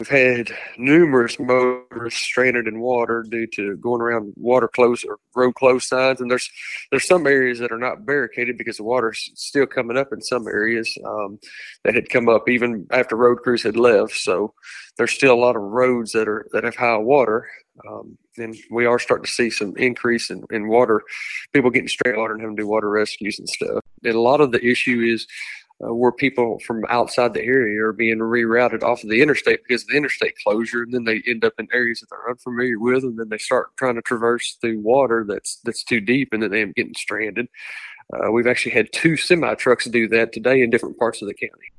We've had numerous motorists stranded in water due to going around water close or road close signs. And there's some areas that are not barricaded because the water's still coming up in some areas that had come up even after road crews had left. So there's still a lot of roads that have high water. And we are starting to see some increase in water, people getting straight water and having to do water rescues and stuff. And a lot of the issue is where people from outside the area are being rerouted off of the interstate because of the interstate closure, and then they end up in areas that they're unfamiliar with, and then they start trying to traverse through water that's too deep, and then they end up getting stranded. We've actually had 2 semi trucks do that today in different parts of the county.